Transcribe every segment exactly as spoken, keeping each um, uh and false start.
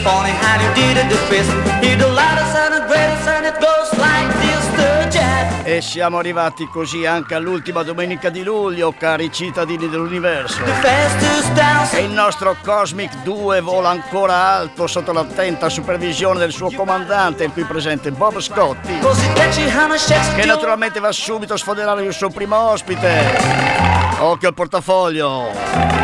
funny how you did it the best. You're the loudest and the greatest and it goes like this, the jet. E siamo arrivati così anche all'ultima domenica di luglio, cari cittadini dell'universo. E il nostro Cosmic due vola ancora alto sotto l'attenta supervisione del suo comandante, il qui presente Bob Scotti, che naturalmente va subito a sfoderare il suo primo ospite. Occhio al portafoglio.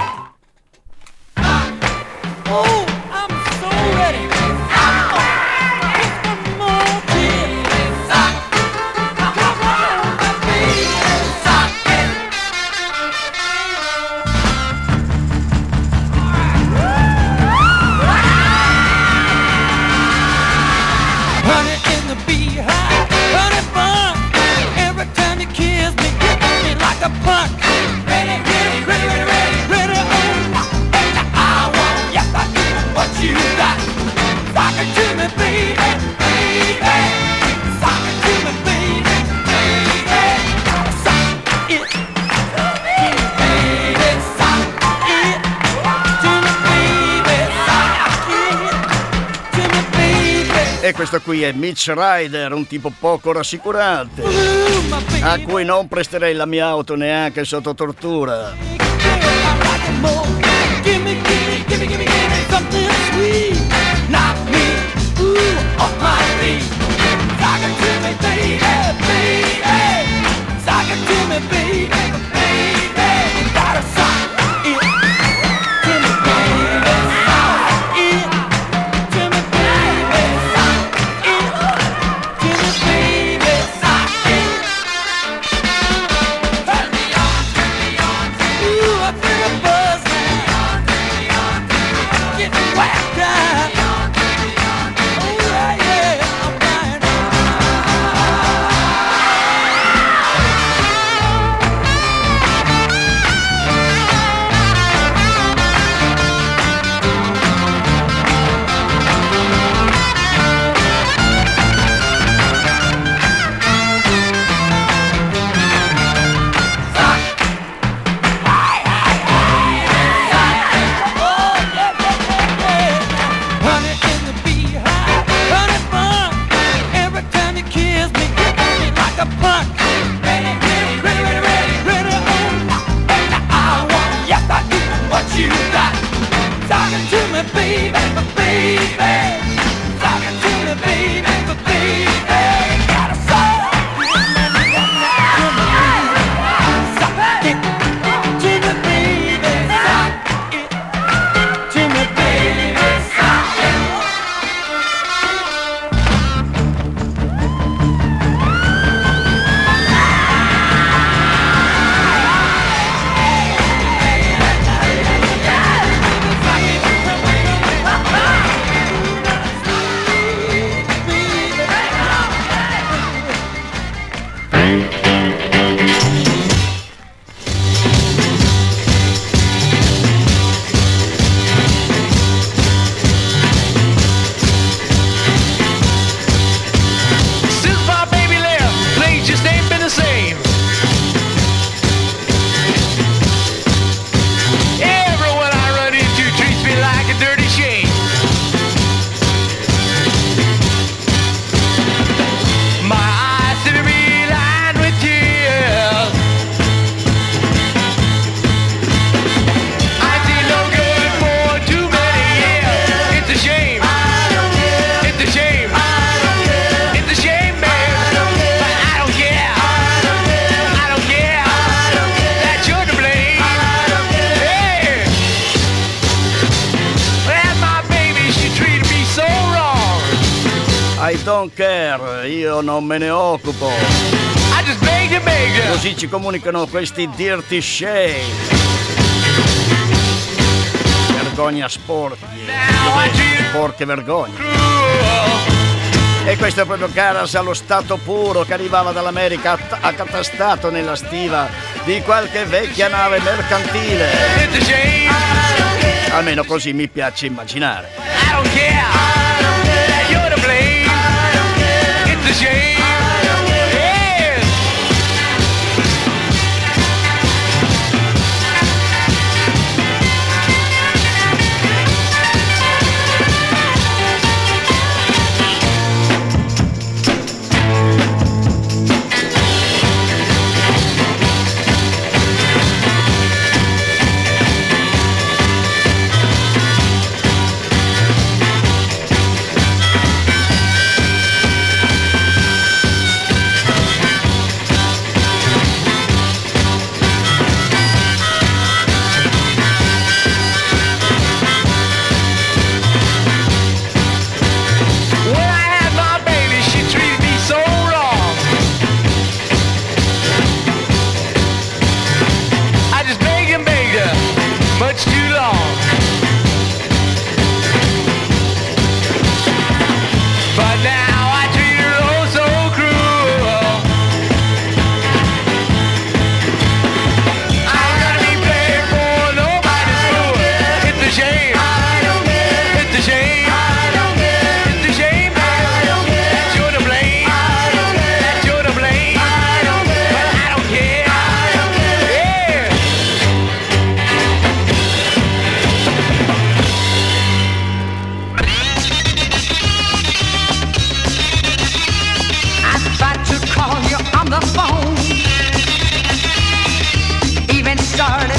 E questo qui è Mitch Ryder, un tipo poco rassicurante, a cui non presterei la mia auto neanche sotto tortura. Don't care, io non me ne occupo. I just beg you, beg you. Così ci comunicano questi dirty shame. Vergogna sporchi, sporche vergogne. E questo è proprio Caras allo stato puro, che arrivava dall'America accatastato nella stiva di qualche vecchia nave mercantile. Almeno così mi piace immaginare. I don't care. You're to blame. It's a shame. Yeah.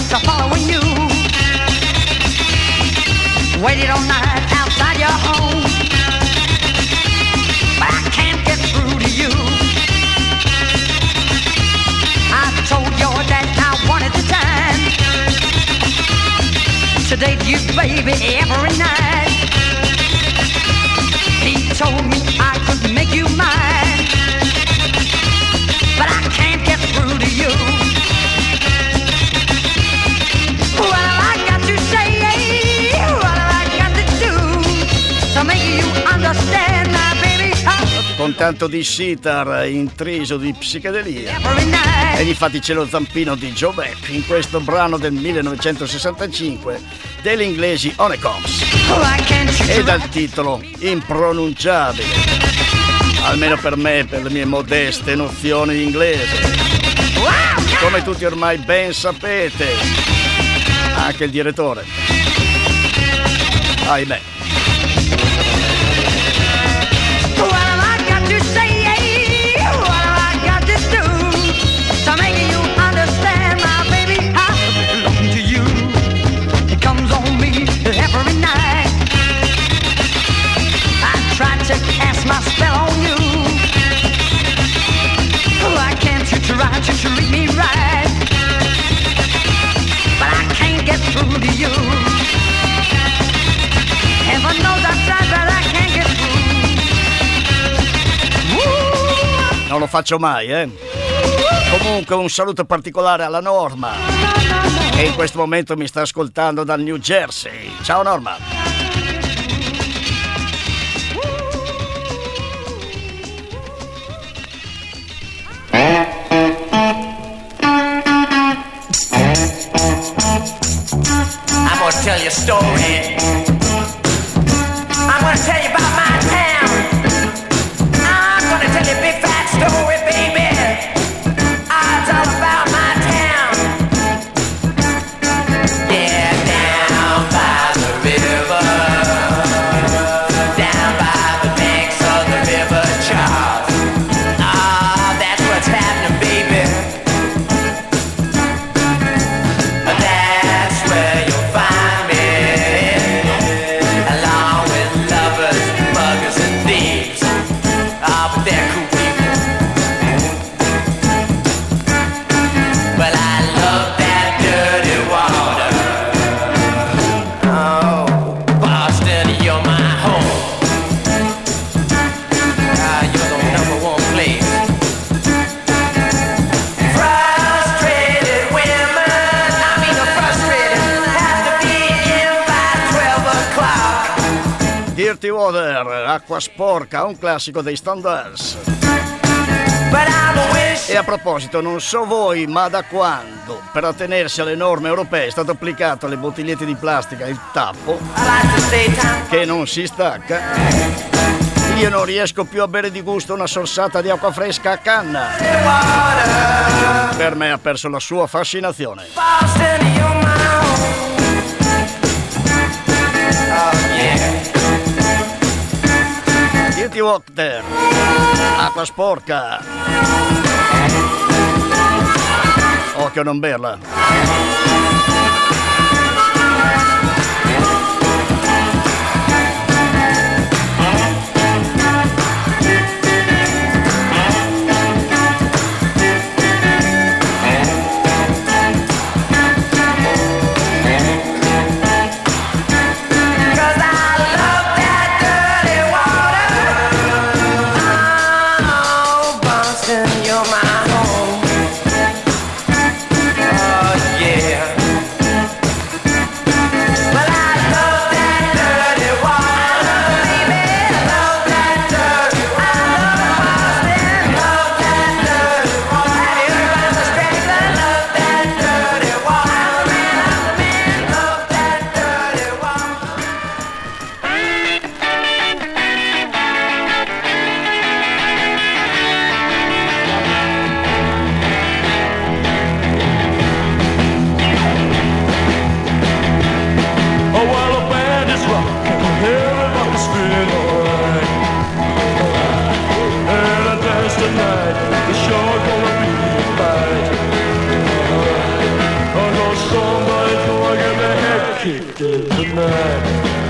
police are following you. Waited all night outside your home, but I can't get through to you. I told your dad I wanted the time to date you, baby, every night. He told me I could make you mine, but I can't get through to you. What have I got to say? What have I got to do to make you understand, my baby? Con tanto di sitar intriso di psichedelia. E infatti c'è lo zampino di Joe Beck in questo brano del millenovecentosessantacinque degli inglesi Honeycombs, e dal titolo impronunciabile, almeno per me, per le mie modeste nozioni di inglese. Come tutti ormai ben sapete, anche il direttore, ahimè. Every night I try to cast my spell on you. Why can't you try to treat me right? But I can't get through to you. Heaven knows I tried, but I can't get through. Woo! Non lo faccio mai, eh? Comunque un saluto particolare alla Norma, che in questo momento mi sta ascoltando dal New Jersey. Ciao Norma. I'm gonna tell you a story. I'm gonna tell you about my town. I'm gonna tell you a big fat story, baby. It's all about my town. Yeah, down by the river, down by the banks of the river Charles. Ah, that's what's happening, baby. That's where you'll find me, along with lovers, muggers, and thieves. Ah, but they're cool people. But I love that dirty water. Oh, Boston, you're my home. Ah, you're the number one place. Frustrated women, I mean the frustrated, have to be in by twelve o'clock. Dirty Water, acqua sporca, un classico dei Standards. But I'm a wish. E a proposito, non so voi, ma da quando per attenersi alle norme europee è stato applicato alle bottigliette di plastica il tappo I like to stay time. che non si stacca, io non riesco più a bere di gusto una sorsata di acqua fresca a canna. Per me ha perso la sua fascinazione. Boston, you're my home. Oh yeah. Dirty Water, acqua sporca. Occhio a non berla. You're my home. Oh yeah. somebody's gonna get their head kicked in tonight.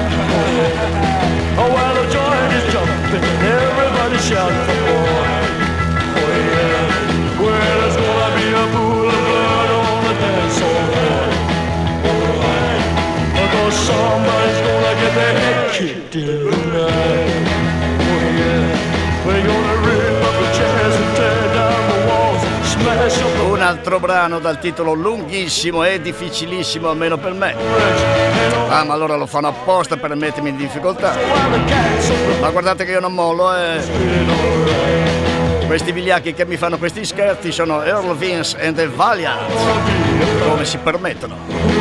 Oh, well, the joint is jumping, everybody shouting for more. Oh, yeah. Well, there's gonna be a pool of blood on the dance floor. Alright. Because somebody's gonna get their head kicked in tonight. Oh, yeah. We're gonna rip up the chairs and tear down the walls, smash up the... Un altro brano dal titolo lunghissimo e difficilissimo, almeno per me. Ah, ma allora lo fanno apposta per mettermi in difficoltà. Ma guardate che io non mollo, eh. Questi vigliacchi che mi fanno questi scherzi sono Earl Vince and the Valiant. Come si permettono?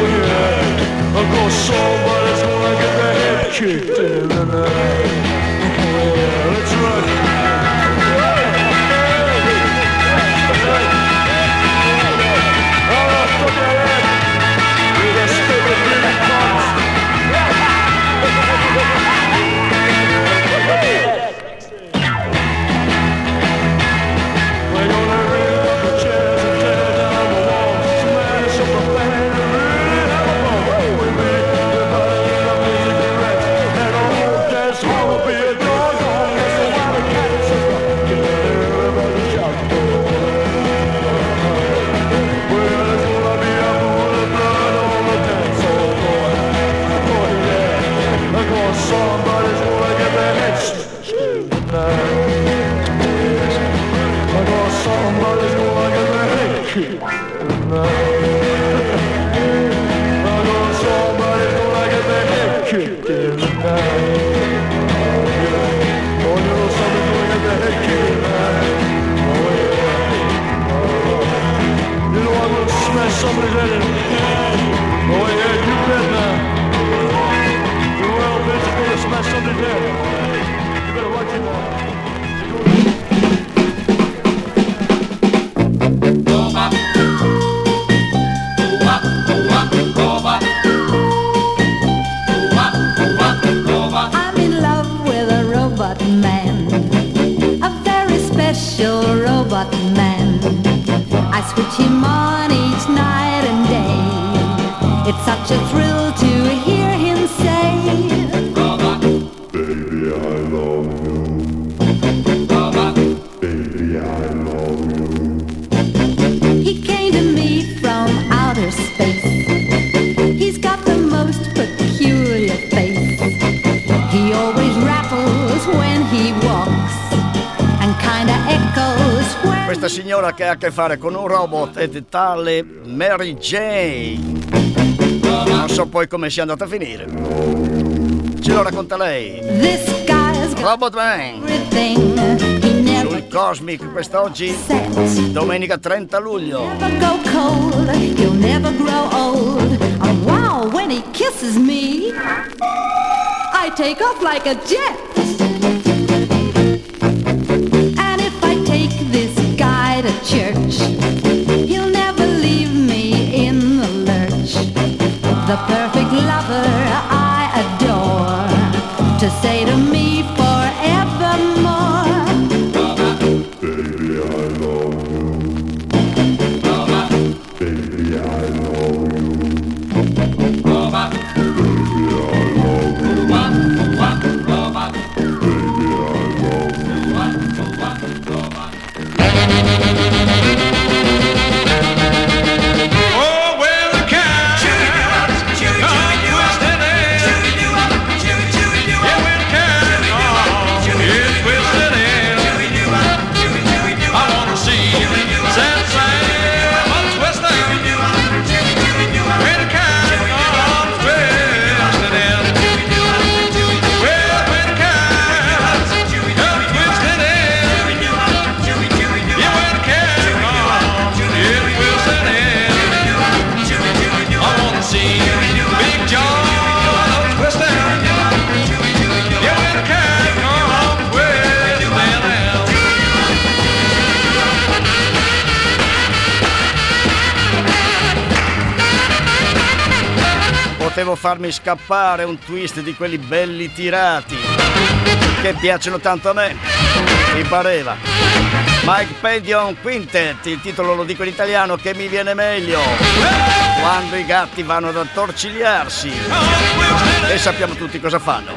Somebody's ready. Go ahead, you bet now. You well, bitch, you're gonna smash somebody's head. You better watch it now. I'm in love with a robot man, a very special robot man. I switch him on each night and day. It's such a thrill to hear him say, Baby, I love you. Baby, I love you. he came to me from outer space. He's got the most peculiar face. He always rattles when he walks and kinda echoes when... Questa signora che ha a che fare con un robot è di tale Mary Jane. Non so poi come sia andata a finire. Ce lo racconta lei. This guy's got Robot Man. everything. He never Sul Cosmic quest'oggi, sets. domenica trenta luglio. Never go cold, he'll never grow old. Oh wow, when he kisses me, I take off like a jet. And if I take this guy to church, he'll never leave me in the lurch. The perfect lover I adore, to say to me forevermore. Baby, I love you. Baby, I love you. Baby, I love you. Potevo farmi scappare un twist di quelli belli tirati che piacciono tanto a me. Mi pareva. Mike Pedion Quintet, il titolo lo dico in italiano che mi viene meglio. Quando i gatti vanno ad attorcigliarsi. E sappiamo tutti cosa fanno.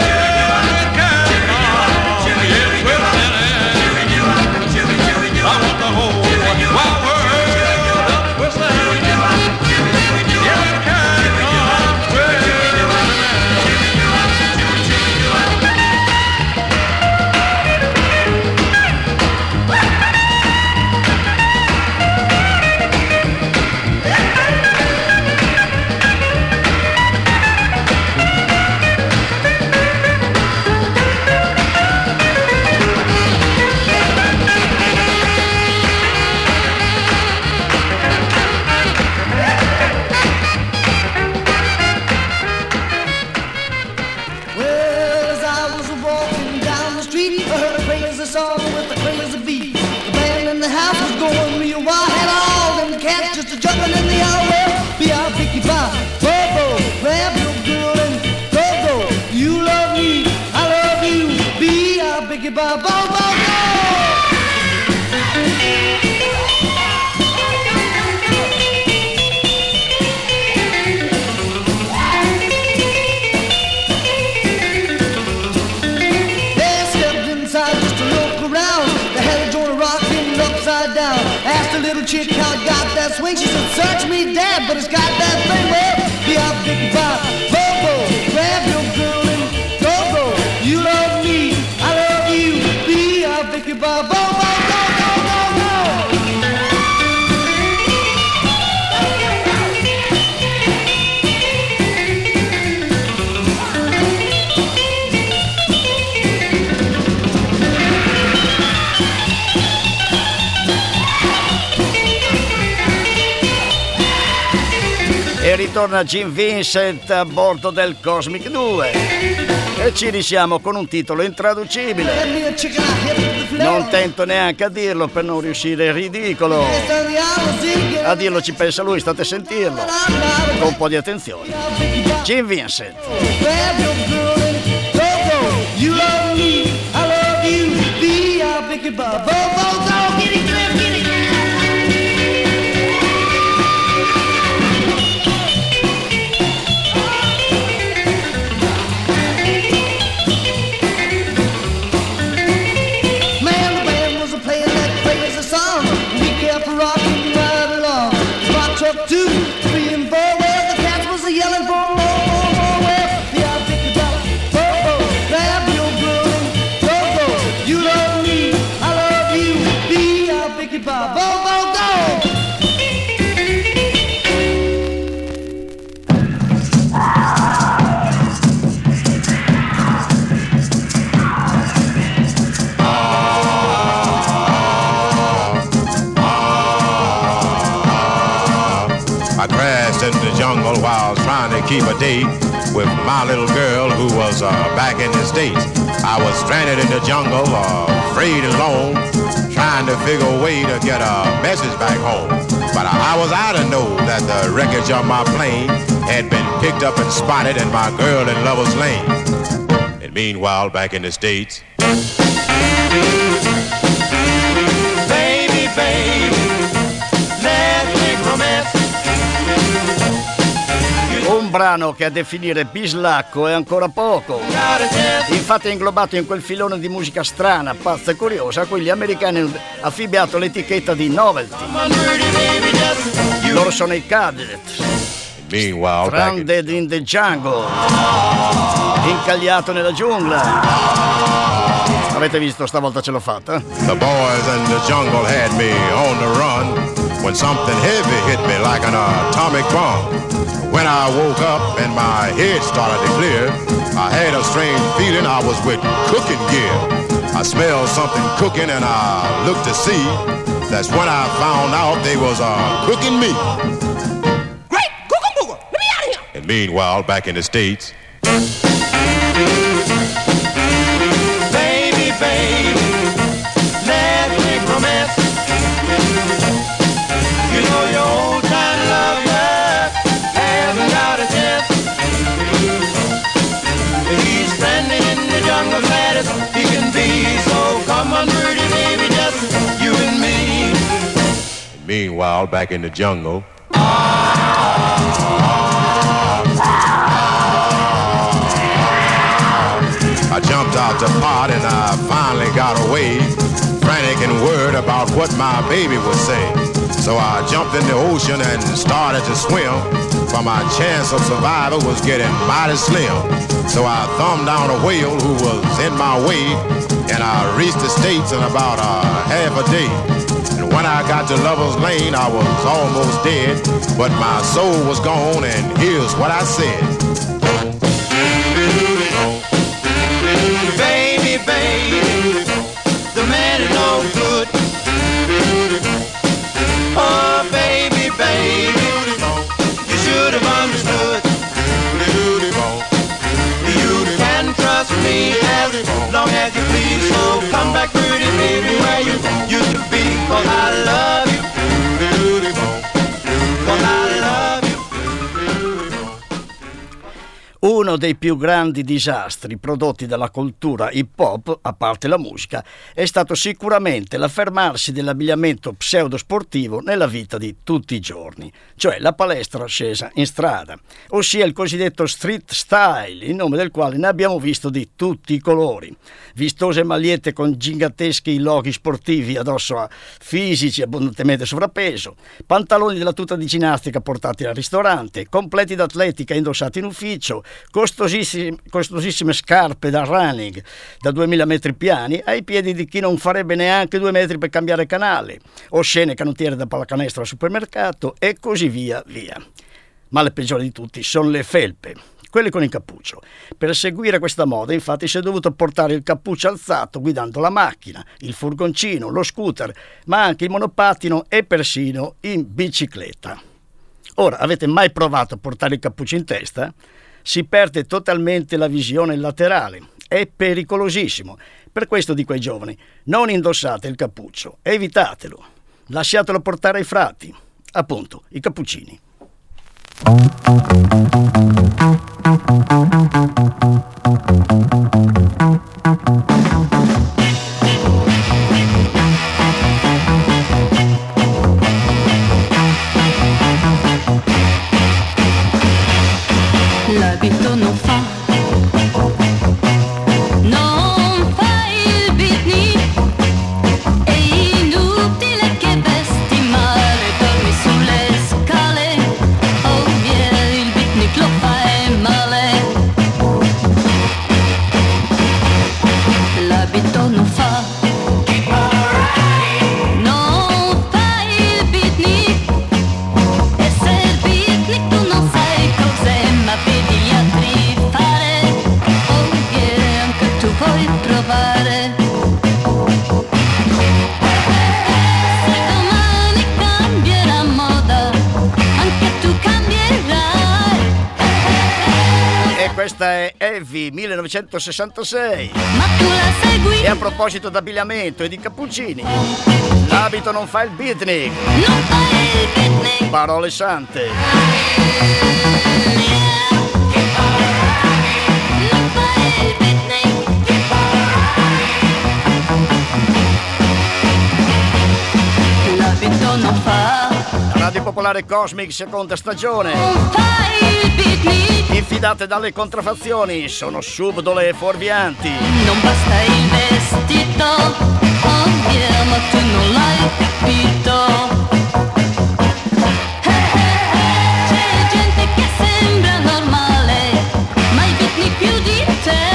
Chick how I got that swing, she said search me dad, but it's got that thing. Well, be a big pop, bobo, grab your girl and go go. You love me, I love you. Be a big pop, bobo, go go go go. E ritorna Gene Vincent a bordo del Cosmic due e ci risiamo con un titolo intraducibile. Non tento neanche a dirlo per non riuscire ridicolo. A dirlo ci pensa lui, state a sentirlo con un po' di attenzione. Gene Vincent. While trying to keep a date with my little girl who was uh, back in the States. I was stranded in the jungle, uh, afraid and alone, trying to figure a way to get a message back home. But I, I was out to know that the wreckage of my plane had been picked up and spotted in my girl in Lover's Lane. And meanwhile, back in the States, baby, baby, let's make romance. Un brano che a definire bislacco è ancora poco. Infatti è inglobato in quel filone di musica strana, pazza e curiosa a cui gli americani hanno affibbiato l'etichetta di novelty. Loro sono i Cadets. Stranded in the Jungle. Incagliato nella giungla. Avete visto, stavolta ce l'ho fatta. The boys in the jungle had me on the run when something heavy hit me like an atomic bomb. When I woke up and my head started to clear, I had a strange feeling I was with cooking gear. I smelled something cooking and I looked to see. That's when I found out they was uh, cooking me. Great! Googa-booga! Let me out of here! And meanwhile, back in the States, baby, baby, let's make romance. You know your old time lover hasn't got a chance. He's stranded in the jungle, Gladys, he can be. So come on, pretty baby, just you while back in the jungle. I jumped out the pot and I finally got away, frantic and worried about what my baby would say. So I jumped in the ocean and started to swim, for my chance of survival was getting mighty slim. So I thumbed down a whale who was in my way, and I reached the States in about a half a day. And when I got to Lover's Lane, I was almost dead, but my soul was gone, and here's what I said. Baby, baby, the man is no good. Oh, baby, baby, you should have understood. You can trust me as long as you please. So come back, pretty baby, where you used to be. 'Cause I love you. 'Cause I love you. Uno dei più grandi disastri prodotti dalla cultura hip hop, a parte la musica, è stato sicuramente l'affermarsi dell'abbigliamento pseudosportivo nella vita di tutti i giorni, cioè la palestra scesa in strada, ossia il cosiddetto street style, in nome del quale ne abbiamo visto di tutti i colori. Vistose magliette con giganteschi loghi sportivi addosso a fisici abbondantemente sovrappeso, pantaloni della tuta di ginnastica portati al ristorante, completi d'atletica indossati in ufficio, costosissime, costosissime scarpe da running da duemila metri piani ai piedi di chi non farebbe neanche due metri per cambiare canale, oscene canottiere da pallacanestro al supermercato e così via via. Ma le peggiori di tutti sono le felpe, quelle con il cappuccio. Per seguire questa moda, infatti, si è dovuto portare il cappuccio alzato guidando la macchina, il furgoncino, lo scooter, ma anche il monopattino e persino in bicicletta. Ora, avete mai provato a portare il cappuccio in testa? Si perde totalmente la visione laterale. È pericolosissimo. Per questo dico ai giovani, non indossate il cappuccio, evitatelo. Lasciatelo portare ai frati, appunto, i cappuccini. L'abito non fa, non fa il beatnik, è inutile che vesti male, dormi sulle scale, oh yeah, il beatnik lo fai male. L'abito non fa, non fa il beatnik, e se il beatnik tu non sai cos'è, ma vedi gli altri fare, oh yeah, anche tu puoi provare. Se domani cambierà moda, anche tu cambierai. E questa è Heavy millenovecentosessantasei. Ma tu la segui, E a proposito d'abbigliamento e di cappuccini, l'abito non fa il beatnik. non fai il picnic. Parole sante. Non fai il picnic. L'abito non fa, Radio Popolare Cosmic, seconda stagione. non fai il picnic. Infidate dalle contraffazioni, sono subdole e fuorvianti. Non basta il vestito, oh yeah, ma tu non l'hai capito. C'è gente che sembra normale, ma il beatnik più di te.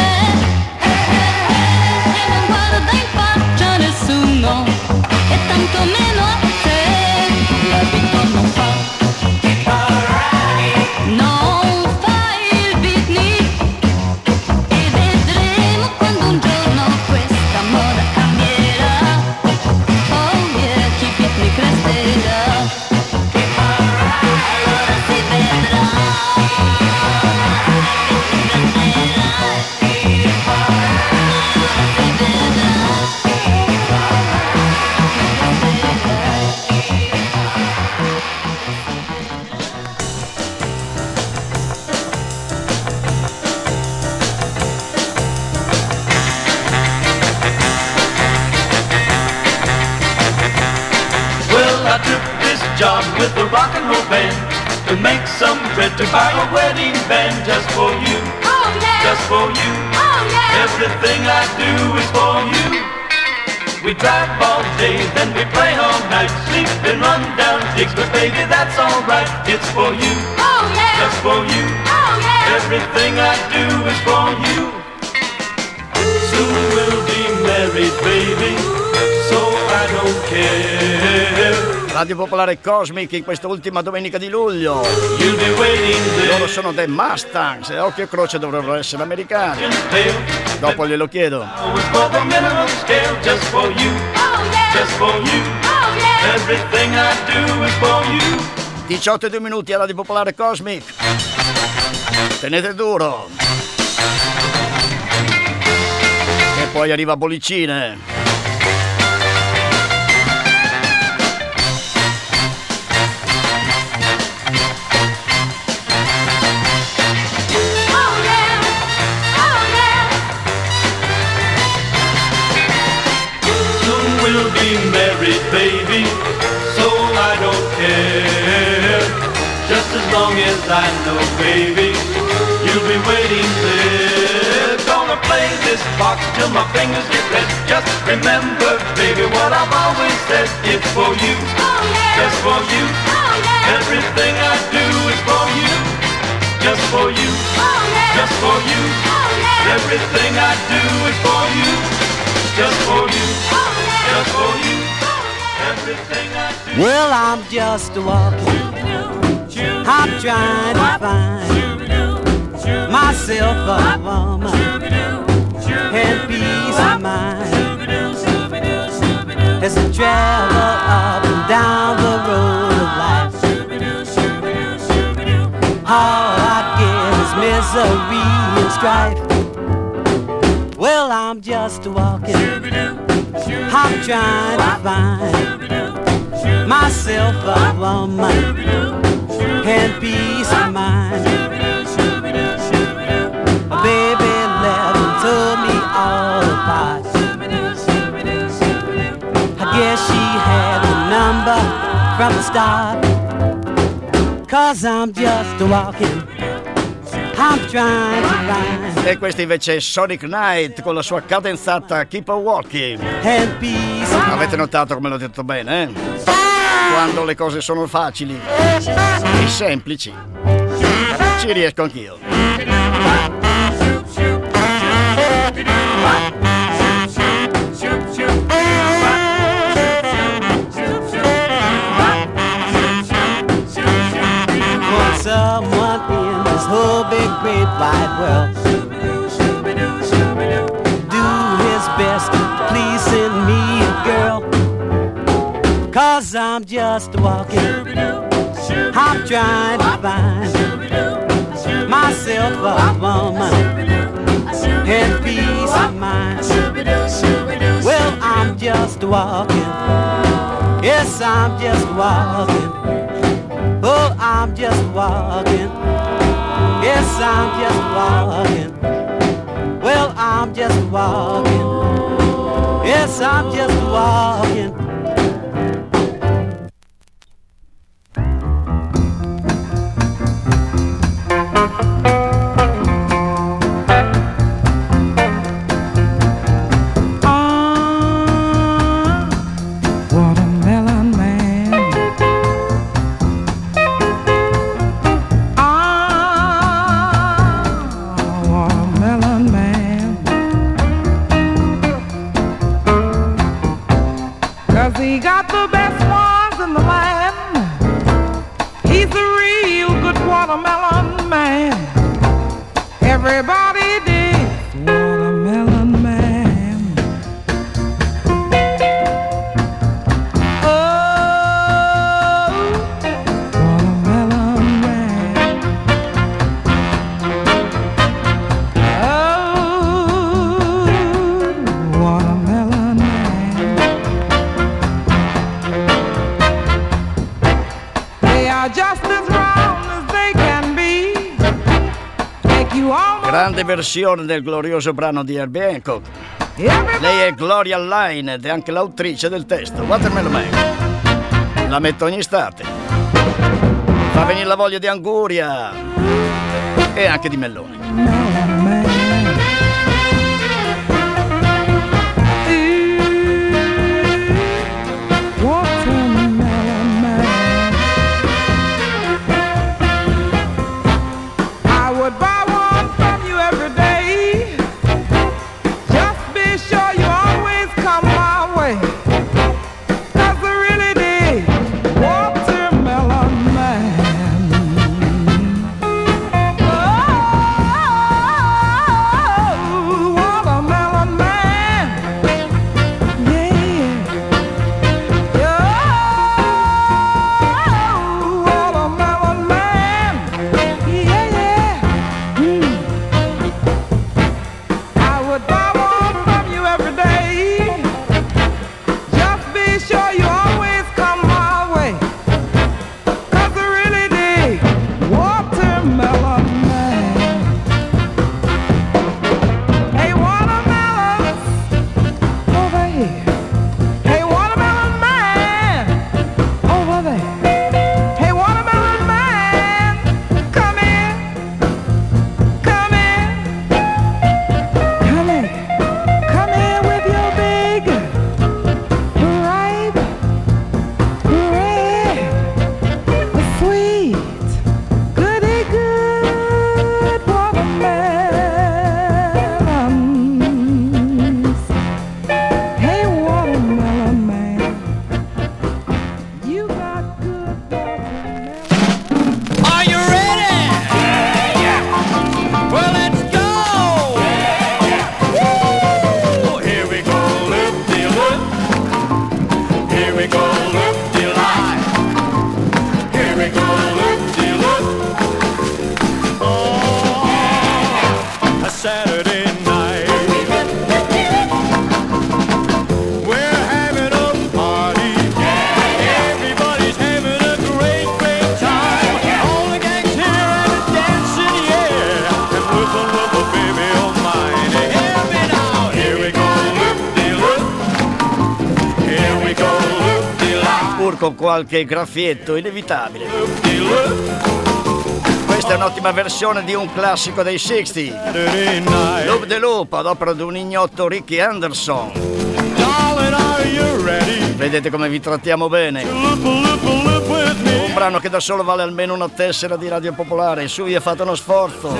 E non guarda in faccia nessuno, e tanto meno a te. L'abito non fa, non fa il beatnik, e vedremo quando un giorno questa moda cambierà. Oh yeah, chi beatnik resterà. with a rock and roll band to make some bread to buy a wedding band just for you. Oh yeah. Just for you. Oh yeah. Everything I do is for you. We drive all day, then we play all night, sleep and run down gigs, but baby, that's alright. It's for you. Oh yeah. Just for you. Oh yeah. Everything I do is for you. Soon we'll be married, baby, so I don't care. Radio Popolare Cosmic in questa ultima domenica di luglio. You'll be waiting there. Loro sono The Mustangs e occhio e croce dovrebbero essere americani. Dopo glielo chiedo. For the minimum scale, just for you. Oh yeah. Just for you. Oh yeah. Everything I do is for you. diciotto e due minuti alla Radio Popolare Cosmic. Tenete duro. E poi arriva Bollicine. We'll be married, baby, so I don't care. Just as long as I know, baby, you'll be waiting there. Gonna play this box till my fingers get red. Just remember, baby, what I've always said. It's for you, Oh yeah. just for you. Oh yeah. Everything I do is for you, just for you, Oh yeah. just for you. Oh yeah. Everything I do is for you, just for you. Just for you, everything I do. Well, I'm just walking, I'm trying to find myself a woman and peace of mind as I travel up and down the road of life. All I get is misery and strife. Well, I'm just walking, I'm trying to find myself a woman and peace of mind. A baby left and told me all apart. I guess she had the number from the start. Cause I'm just walking, I'm trying to find. E questo invece è Sonic Knight con la sua cadenzata Keep on Walking. And peace of Avete notato come l'ho detto bene, eh? Quando le cose sono facili e semplici, ci riesco anch'io. For someone in this whole big great wide world do his best to pleasing me a girl. Cause I'm just walking, I'm trying to find myself a woman and peace of mind. Well, I'm just walking, yes, I'm just walking. Oh, I'm just walking, yes, I'm just walking. Well, I'm just walking, yes, I'm just walking. Grande versione del glorioso brano di Herbie Hancock. Lei è Gloria Line ed è anche l'autrice del testo. Watermelon Man. La metto ogni estate. Fa venire la voglia di anguria e anche di mellone. Con qualche graffietto inevitabile. Questa è un'ottima versione di un classico dei sessanta, Loop de Loop, ad opera di un ignoto Ricky Anderson. Vedete come vi trattiamo bene. Un brano che da solo vale almeno una tessera di Radio Popolare. Su, vi ha fatto uno sforzo.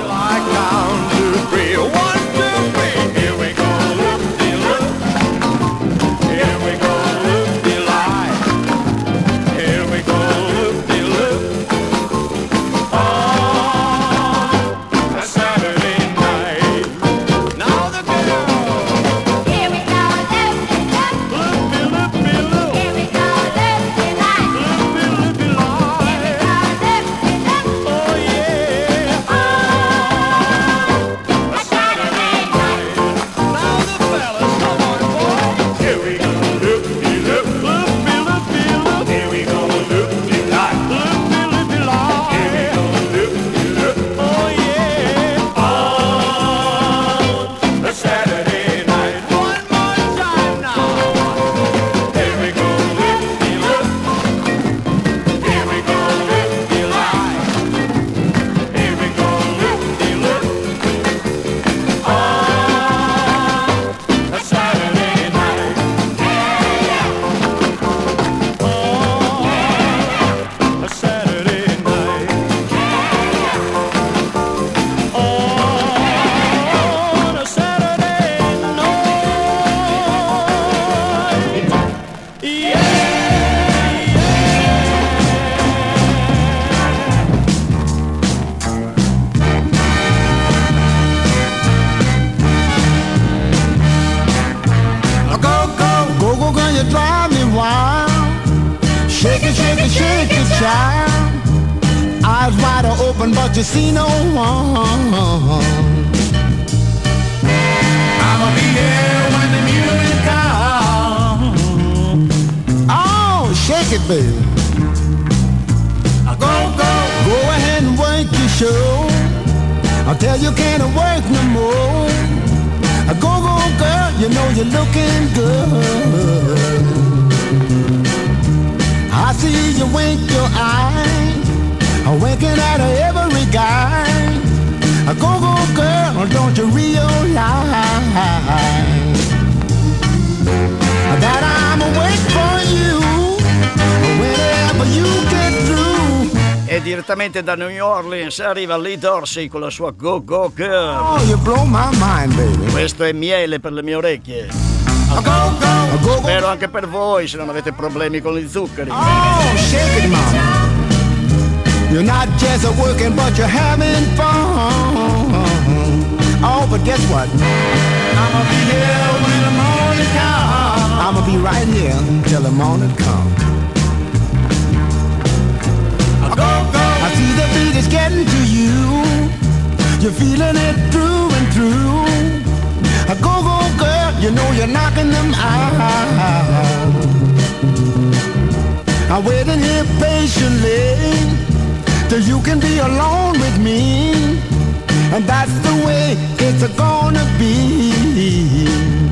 But you see no one. I'ma be there when the music comes. Oh, shake it, baby. Go, go, go ahead and work your show. I'll tell you can't work no more. Go, go, girl, you know you're looking good. I see you wink your eye winking at every guy. Go, go, girl, don't you realize that I'm waiting for you whenever you get through. E direttamente da New Orleans arriva Lee Dorsey con la sua Go Go Girl. Oh, you blow my mind, baby. Questo è miele per le mie orecchie. Go, go, go, go. Spero anche per voi, se non avete problemi con gli zuccheri. Oh, shake it, mama. You're not just a working, but you're having fun. Oh, but guess what? I'ma be here when the morning comes. I'ma be right here till the morning comes. Go, go. I see the beat is getting to you. You're feeling it through and through. Go, go, girl, you know you're knocking them out. I'm waiting here patiently till you can be alone with me, and that's the way it's gonna be.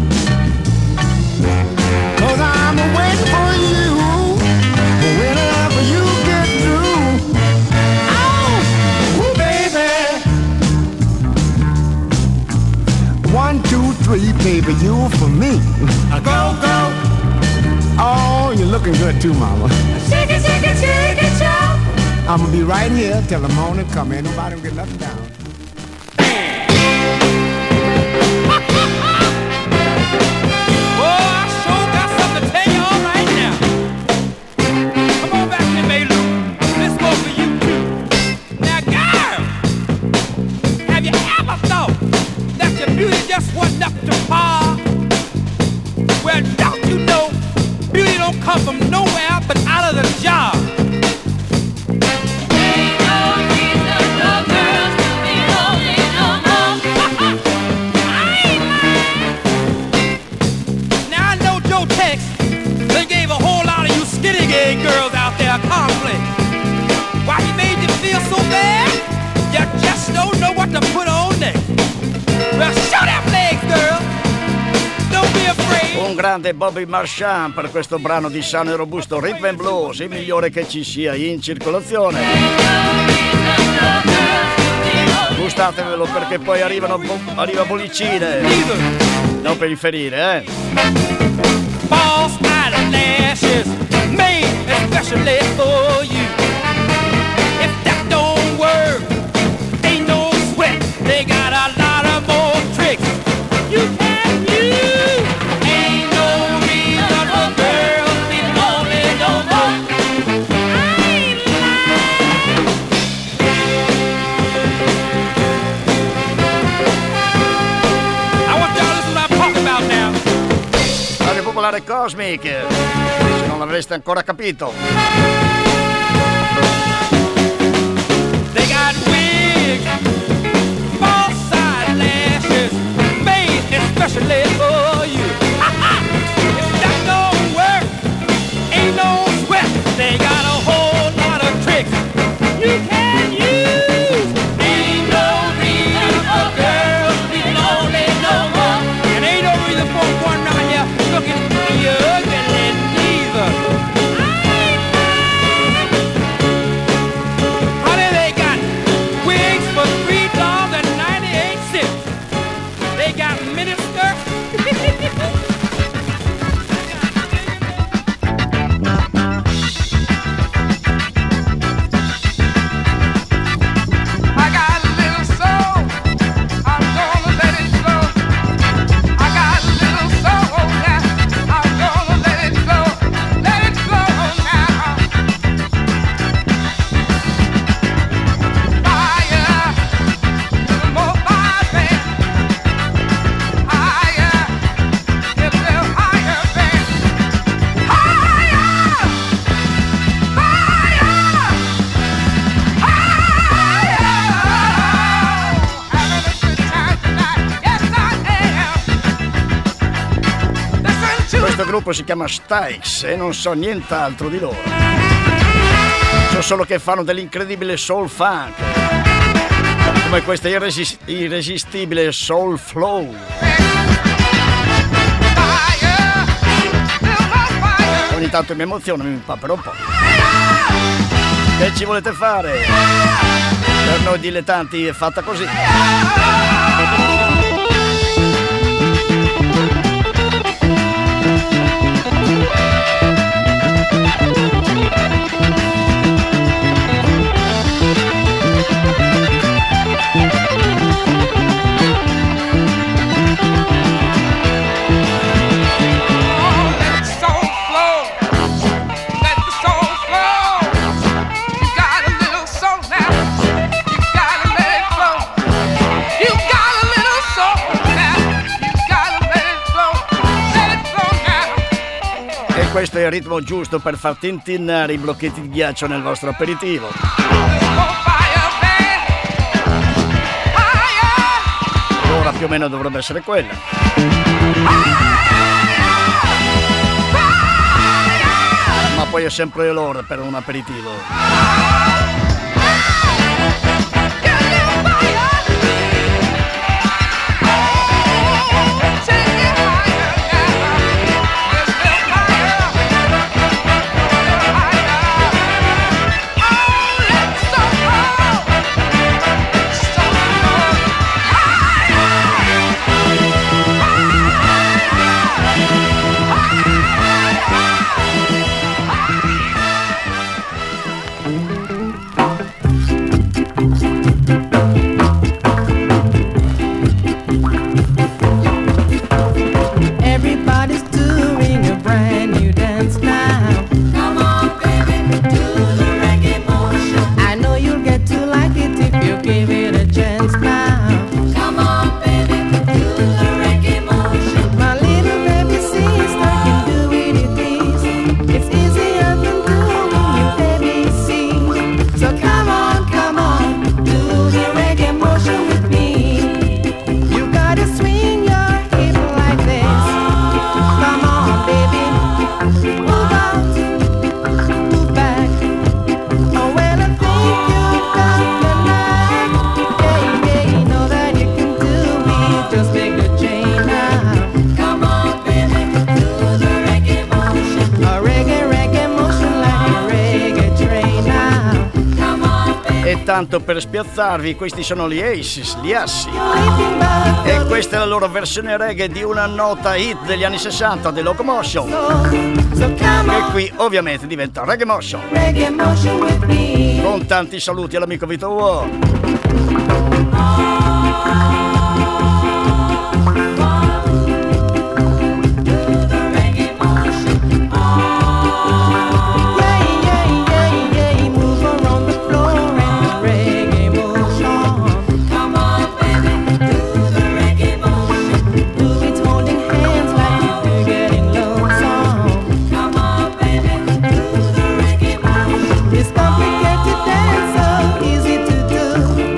Cause I'm waiting for you whenever you get through. Oh, ooh, baby. One, two, three, baby, you for me. Go, go. Oh, you're looking good too, mama. Shake it, shake it, shake it, y'all. I'm gonna be right here till the morning come. Ain't nobody gonna get nothing down. Oh, I sure got something to tell you all right now. Come on back here, Maylou. This goes for you too. Now, girl, have you ever thought that your beauty just wasn't up to par? Well, don't you know, beauty don't come from nowhere but out of the jar. Girls out there a conflict. Why he made you feel so bad? You just don't know what to put on next. Well, show them legs, girl. Don't be afraid. Un grande Bobby Marchand per questo brano di sano e robusto Rhythm and Blues, il migliore che ci sia in circolazione. Gustatevelo perché poi arrivano bo- arriva bollicine. Non per riferire, eh. False eyelashes made especially for you. If that don't work, ain't no sweat. They got a lot of more tricks you can use. Ain't no reason for girls to be lonely no more. I ain't lying. I want y'all to listen to what I'm talking about now. Radio Popolare Cosmic, se non l'avreste ancora capito. They got wigs, false eyelashes, made especially for you. If that don't work, ain't no sweat. They got a whole lot of tricks you can use. Ain't no reason for girls to be lonely no more. And ain't no reason for one around here looking for you ugly neither. Honey, they got wigs for three dollars and ninety-eight cents. They got mini skirts. I got a little soul, I'm gonna let it flow. I got a little soul, yeah, I'm gonna let it flow. Let it flow now. Fire, little more fire, babe. Higher, little higher, babe. Higher, fire, higher. Having a good time tonight, yes I am. Listen to Questo gruppo si chiama Styx e non so nient'altro di loro. So solo che fanno dell'incredibile soul funk, come questa irresis- irresistibile soul flow. fire, little more fire. Ogni tanto mi emoziono, mi impapero un po'. Che ci volete fare? Per noi dilettanti è fatta così. Questo è il ritmo giusto per far tintinnare i blocchetti di ghiaccio nel vostro aperitivo. L'ora più o meno dovrebbe essere quella. Ma poi è sempre l'ora per un aperitivo. Tanto per spiazzarvi, questi sono gli Aces, gli Assi, e questa è la loro versione reggae di una nota hit degli anni sessanta, The Locomotion, che qui ovviamente diventa Reggae Motion. Con tanti saluti all'amico Vito Uo. It's complicated dance, so easy to do.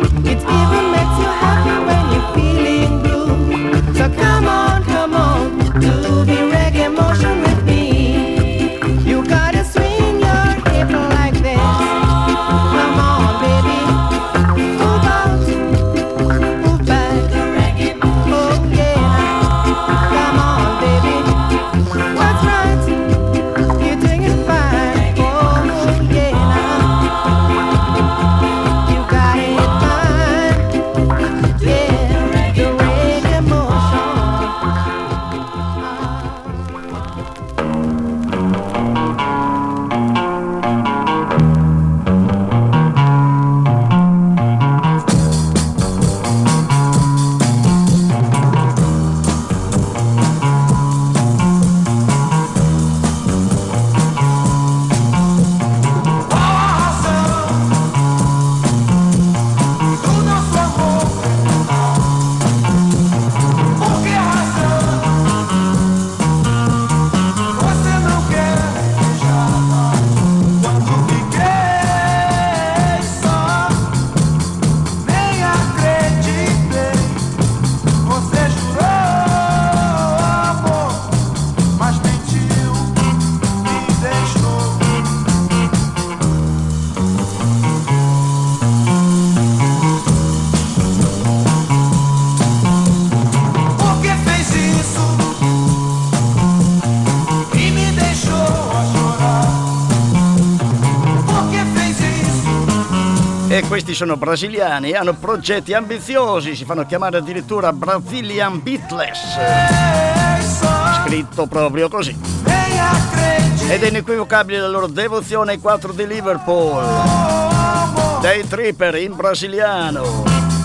Questi sono brasiliani e hanno progetti ambiziosi, si fanno chiamare addirittura Brazilian Beatles, scritto proprio così. Ed è inequivocabile la loro devozione ai quattro di Liverpool, Day Tripper in brasiliano.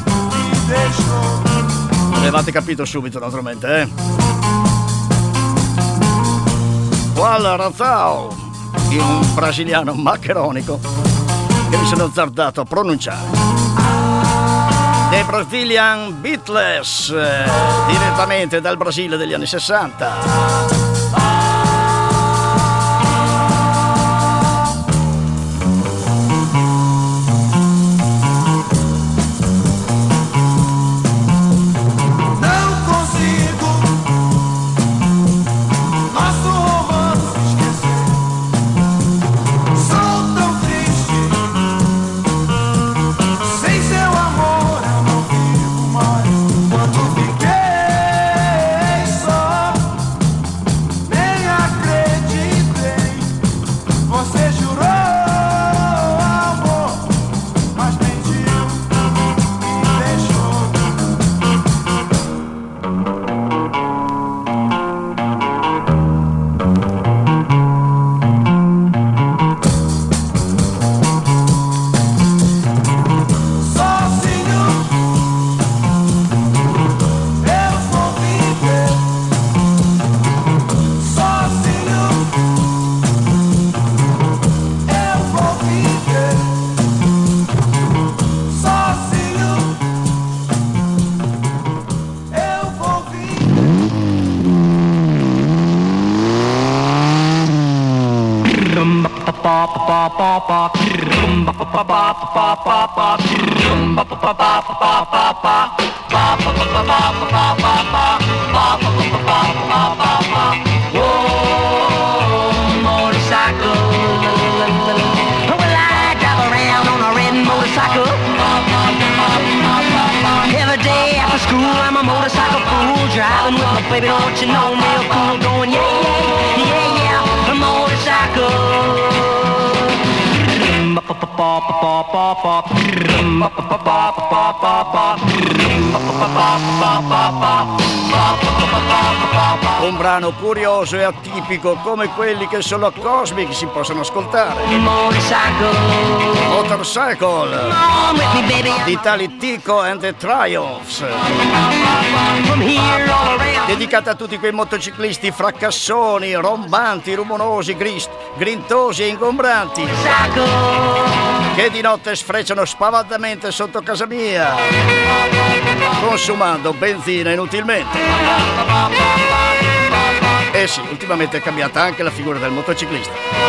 Avete capito subito, naturalmente, eh? Qual Razao, in brasiliano maccheronico, che mi sono azzardato a pronunciare. Dei Brazilian Beatles, eh, direttamente dal Brasile degli anni sessanta. Baby, don't you know me? I'm cool, going yeah, yeah, yeah, yeah, a motorcycle. Un brano curioso e atipico come quelli che solo a Cosmic si possono ascoltare. Motorcycle, Motorcycle di tali Tico and the Triumphs, dedicata a tutti quei motociclisti fracassoni, rombanti, rumorosi, gris, grintosi e ingombranti che di notte sfrecciano spavaldemente sotto casa mia, consumando benzina inutilmente. Eh sì, ultimamente è cambiata anche la figura del motociclista.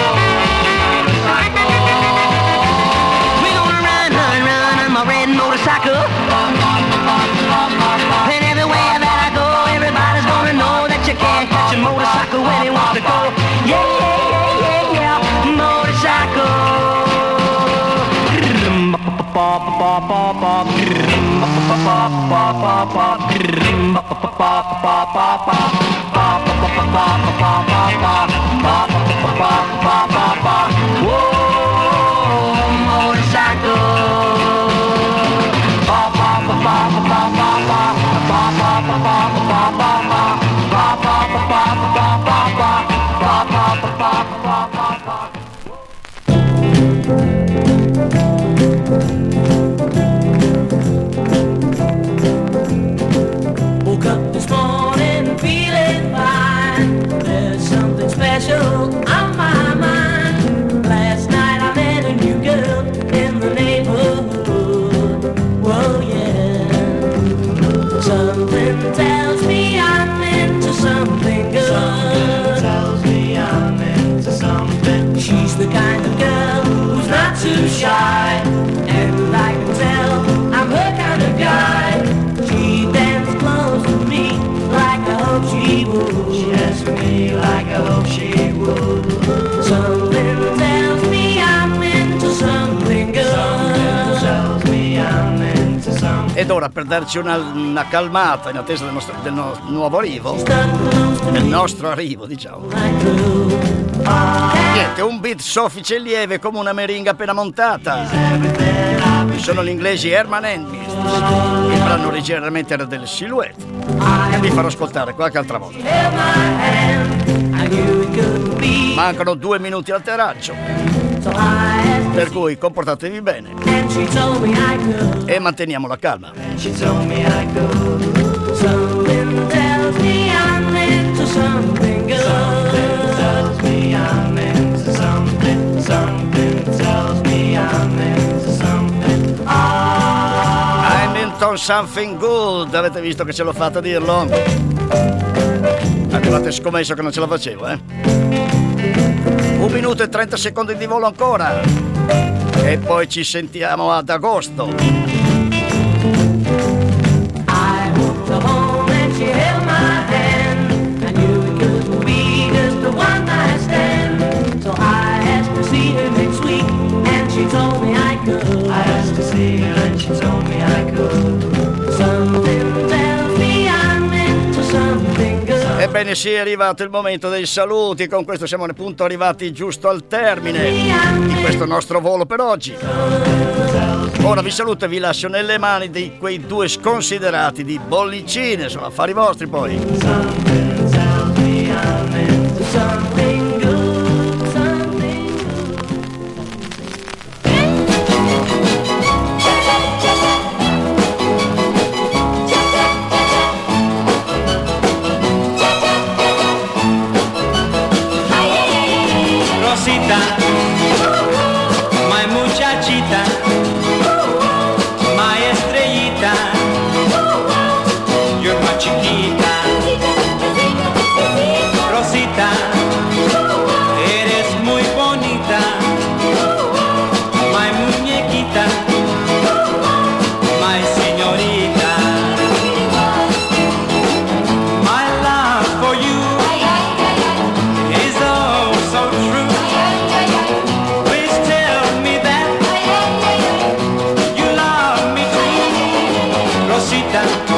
Woke up this morning feeling fine. There's something special on my mind. Last night I met a new girl in the neighborhood. Whoa, yeah. Something tells me I'm into something good. Something tells me I'm into something. She's the kind of girl who's not too shy, and I can tell I'm her kind of guy. She danced close to me like I hope she would. She asked me like I hope she would. Something tells me I'm into something good. Something tells me I'm into something. Ed ora, per darci una, una calmata in attesa del nostro, del no, nuovo arrivo, del nostro arrivo, diciamo, niente, un beat soffice e lieve come una meringa appena montata. Sono gli inglesi Herman and Mist. Il brano originariamente era delle Silhouette e vi farò ascoltare qualche altra volta. Mancano due minuti al terraggio, per cui comportatevi bene e manteniamo la calma. I'm into something good. Avete visto che ce l'ho fatta a dirlo? Avevate scommesso che non ce la facevo, eh? Un minuto e trenta secondi di volo ancora e poi ci sentiamo ad agosto. I walked her home and she held my hand. I knew it couldn't be just a one night stand. So I asked to see her next week and she told me I could. I asked to see her and she told me I could. Something tells me I'm into something good. Ebbene sì, è arrivato il momento dei saluti. Con questo siamo appunto arrivati giusto al termine di questo nostro volo per oggi. Ora vi saluto e vi lascio nelle mani di quei due sconsiderati di bollicine. Sono affari vostri poi. Something tells me I'm into something good, something Rosita, my muchachita, my estrellita, you're my chiquita. Rosita, eres muy bonita, my muñequita, my señorita. My love for you is oh so true. Please tell me that you love me too, Rosita.